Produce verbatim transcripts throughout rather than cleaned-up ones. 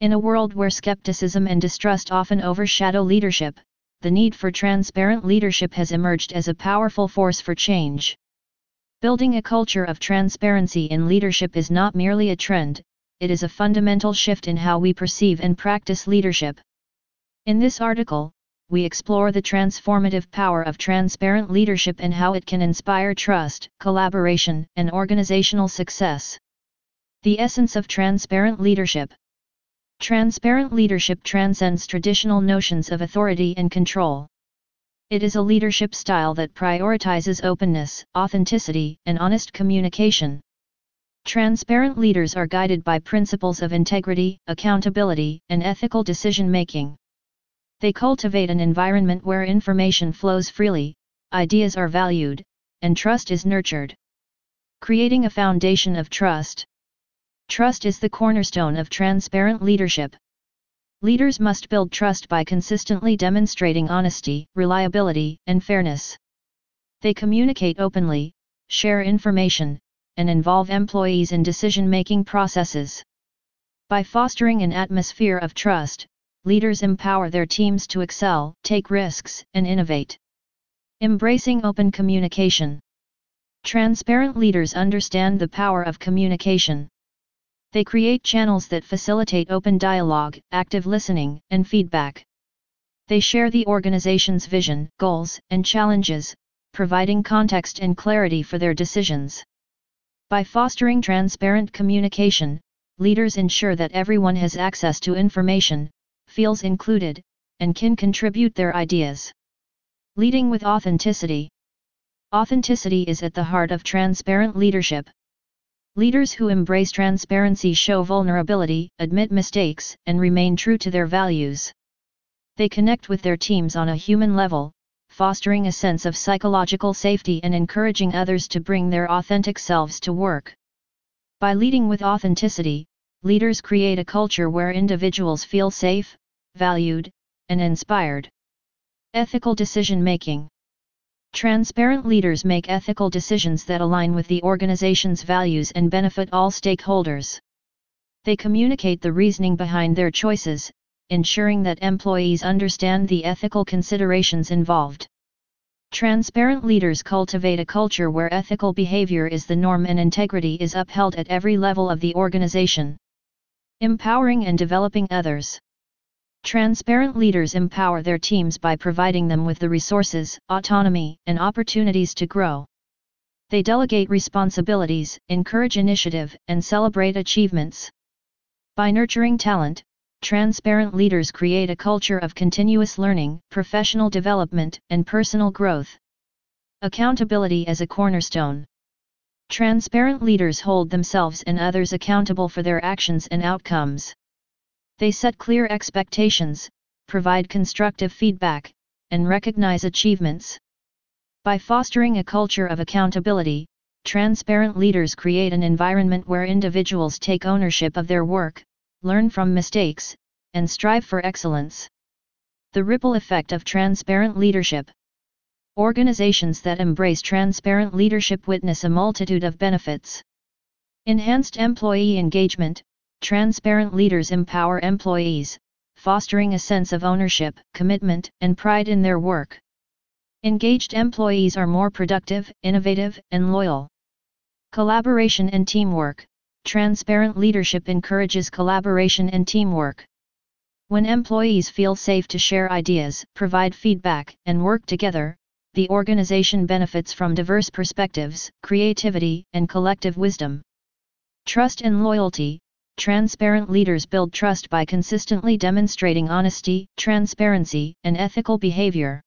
In a world where skepticism and distrust often overshadow leadership, the need for transparent leadership has emerged as a powerful force for change. Building a culture of transparency in leadership is not merely a trend, it is a fundamental shift in how we perceive and practice leadership. In this article, we explore the transformative power of transparent leadership and how it can inspire trust, collaboration, and organizational success. The essence of transparent leadership. Transparent leadership transcends traditional notions of authority and control. It is a leadership style that prioritizes openness, authenticity, and honest communication. Transparent leaders are guided by principles of integrity, accountability, and ethical decision-making. They cultivate an environment where information flows freely, ideas are valued, and trust is nurtured. Creating a foundation of trust. Trust is the cornerstone of transparent leadership. Leaders must build trust by consistently demonstrating honesty, reliability, and fairness. They communicate openly, share information, and involve employees in decision-making processes. By fostering an atmosphere of trust, leaders empower their teams to excel, take risks, and innovate. Embracing open communication. Transparent leaders understand the power of communication. They create channels that facilitate open dialogue, active listening, and feedback. They share the organization's vision, goals, and challenges, providing context and clarity for their decisions. By fostering transparent communication, leaders ensure that everyone has access to information, feels included, and can contribute their ideas. Leading with authenticity. Authenticity is at the heart of transparent leadership. Leaders who embrace transparency show vulnerability, admit mistakes, and remain true to their values. They connect with their teams on a human level, fostering a sense of psychological safety and encouraging others to bring their authentic selves to work. By leading with authenticity, leaders create a culture where individuals feel safe, valued, and inspired. Ethical decision-making. Transparent leaders make ethical decisions that align with the organization's values and benefit all stakeholders. They communicate the reasoning behind their choices, ensuring that employees understand the ethical considerations involved. Transparent leaders cultivate a culture where ethical behavior is the norm and integrity is upheld at every level of the organization. Empowering and developing others. Transparent leaders empower their teams by providing them with the resources, autonomy, and opportunities to grow. They delegate responsibilities, encourage initiative, and celebrate achievements. By nurturing talent, transparent leaders create a culture of continuous learning, professional development, and personal growth. Accountability as a cornerstone. Transparent leaders hold themselves and others accountable for their actions and outcomes. They set clear expectations, provide constructive feedback, and recognize achievements. By fostering a culture of accountability, transparent leaders create an environment where individuals take ownership of their work, learn from mistakes, and strive for excellence. The ripple effect of transparent leadership. Organizations that embrace transparent leadership witness a multitude of benefits. Enhanced employee engagement. Transparent leaders empower employees, fostering a sense of ownership, commitment, and pride in their work. Engaged employees are more productive, innovative, and loyal. Collaboration and teamwork. Transparent leadership encourages collaboration and teamwork. When employees feel safe to share ideas, provide feedback, and work together, the organization benefits from diverse perspectives, creativity, and collective wisdom. Trust and loyalty. Transparent leaders build trust by consistently demonstrating honesty, transparency, and ethical behavior.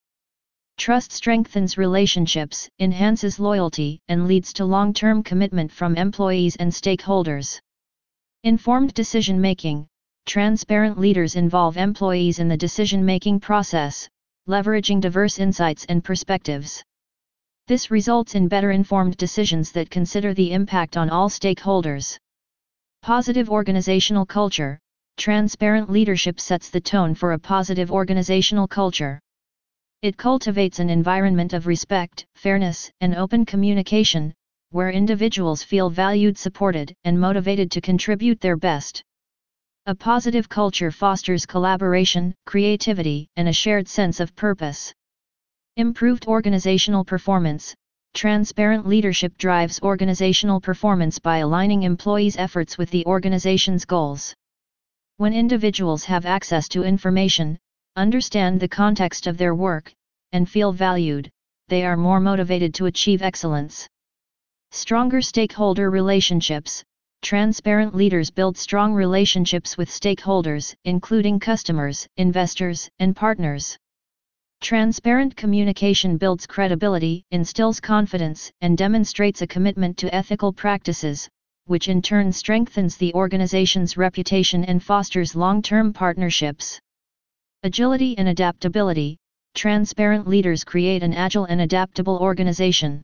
Trust strengthens relationships, enhances loyalty, and leads to long-term commitment from employees and stakeholders. Informed decision-making. Transparent leaders involve employees in the decision-making process, leveraging diverse insights and perspectives. This results in better informed decisions that consider the impact on all stakeholders. Positive organizational culture. Transparent leadership sets the tone for a positive organizational culture. It cultivates an environment of respect, fairness, and open communication, where individuals feel valued, supported, and motivated to contribute their best. A positive culture fosters collaboration, creativity, and a shared sense of purpose. Improved organizational performance. Transparent leadership drives organizational performance by aligning employees' efforts with the organization's goals. When individuals have access to information, understand the context of their work, and feel valued, they are more motivated to achieve excellence. Stronger stakeholder relationships. Transparent leaders build strong relationships with stakeholders, including customers, investors, and partners. Transparent communication builds credibility, instills confidence, and demonstrates a commitment to ethical practices, which in turn strengthens the organization's reputation and fosters long-term partnerships. Agility and adaptability. Transparent leaders create an agile and adaptable organization.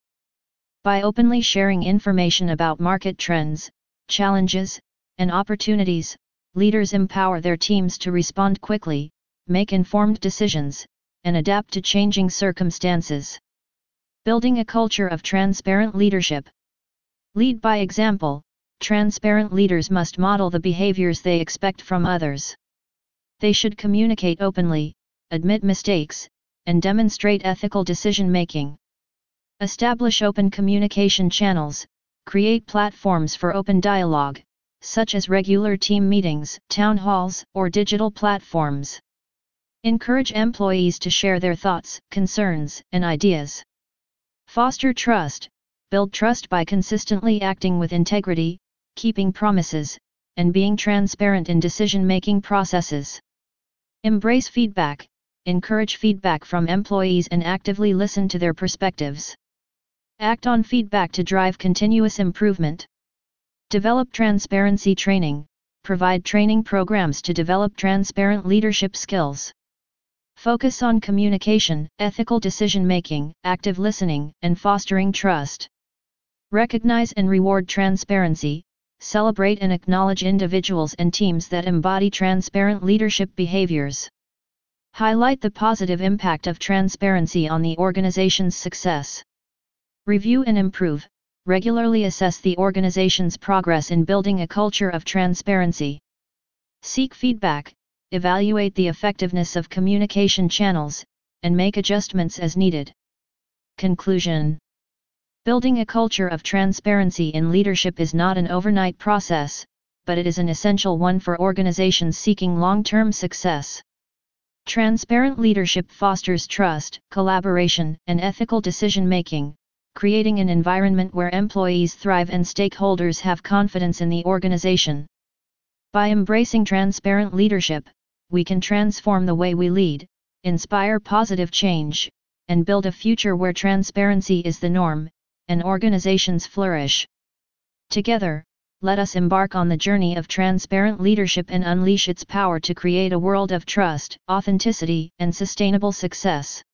By openly sharing information about market trends, challenges, and opportunities, leaders empower their teams to respond quickly, make informed decisions, and adapt to changing circumstances. Building a culture of transparent leadership. Lead by example. Transparent leaders must model the behaviors they expect from others. They should communicate openly, admit mistakes, and demonstrate ethical decision-making. Establish open communication channels. Create platforms for open dialogue, such as regular team meetings, town halls, or digital platforms. Encourage employees to share their thoughts, concerns, and ideas. Foster trust. Build trust by consistently acting with integrity, keeping promises, and being transparent in decision-making processes. Embrace feedback. Encourage feedback from employees and actively listen to their perspectives. Act on feedback to drive continuous improvement. Develop transparency training. Provide training programs to develop transparent leadership skills. Focus on communication, ethical decision-making, active listening, and fostering trust. Recognize and reward transparency. Celebrate and acknowledge individuals and teams that embody transparent leadership behaviors. Highlight the positive impact of transparency on the organization's success. Review and improve. Regularly assess the organization's progress in building a culture of transparency. Seek feedback. Evaluate the effectiveness of communication channels, and make adjustments as needed. Conclusion. Building a culture of transparency in leadership is not an overnight process, but it is an essential one for organizations seeking long-term success. Transparent leadership fosters trust, collaboration, and ethical decision-making, creating an environment where employees thrive and stakeholders have confidence in the organization. By embracing transparent leadership, we can transform the way we lead, inspire positive change, and build a future where transparency is the norm, and organizations flourish. Together, let us embark on the journey of transparent leadership and unleash its power to create a world of trust, authenticity, and sustainable success.